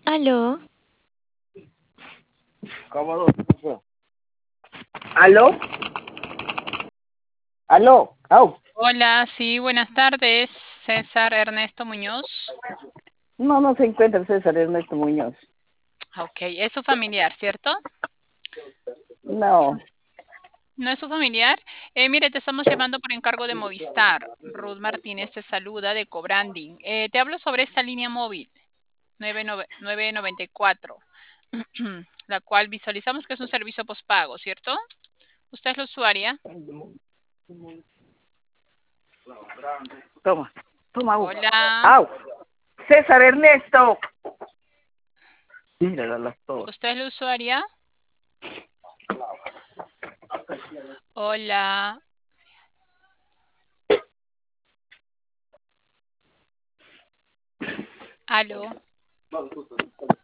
Aló, ¿Cómo no? ¿Aló? ¿Aló? Au. Hola, sí, buenas tardes, César Ernesto Muñoz. No, no se encuentra César Ernesto Muñoz. Ok, es su familiar, ¿cierto? No. ¿No es su familiar? Mire, te estamos llamando por encargo de Movistar. Ruth Martínez te saluda de Cobranding. Te hablo sobre esta línea móvil 994, la cual visualizamos que es un servicio postpago, ¿cierto? ¿Usted es la usuaria? Toma, toma agua. Hola, Au. César Ernesto. Mírala las dos. ¿usted es la usuaria? Hola, aló.